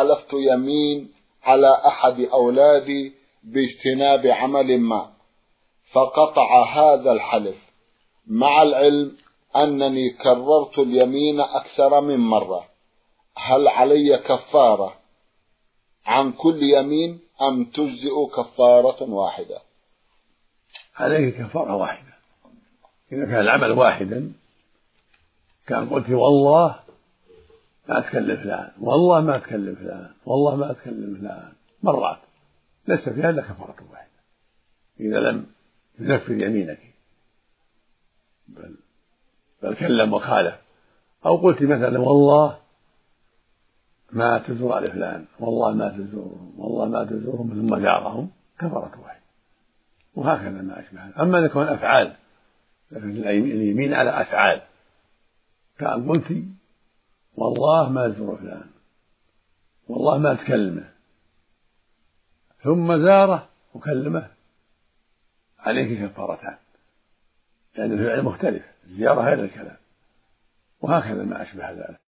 حلفت يمين على أحد أولادي باجتناب عمل ما، فقطع هذا الحلف مع العلم أنني كررت اليمين أكثر من مرة، هل علي كفارة عن كل يمين أم تجزئ كفارة واحدة؟ عليك كفارة واحدة. إذا كان العمل واحدا، كان قلت والله ما أتكلم فلان، والله ما أتكلم فلان، والله ما أتكلم فلان مرات، ليس في هذا كفارة واحدة إذا لم تنفذ يمينك، بل كلم وخالف. أو قلت مثلا والله ما تزور على فلان، والله ما تزورهم، والله ما تزورهم، ثم زارهم، كفارة واحدة. وهكذا ما أشبه. أما إذا كان أفعال، اليمين على أفعال، كأن قلت والله ما تزور فلان، والله ما تكلمه، ثم زاره وكلمه، عليك كفارتان، لأن الفعل مختلف، الزيارة غير الكلام. وهكذا ما أشبه ذلك.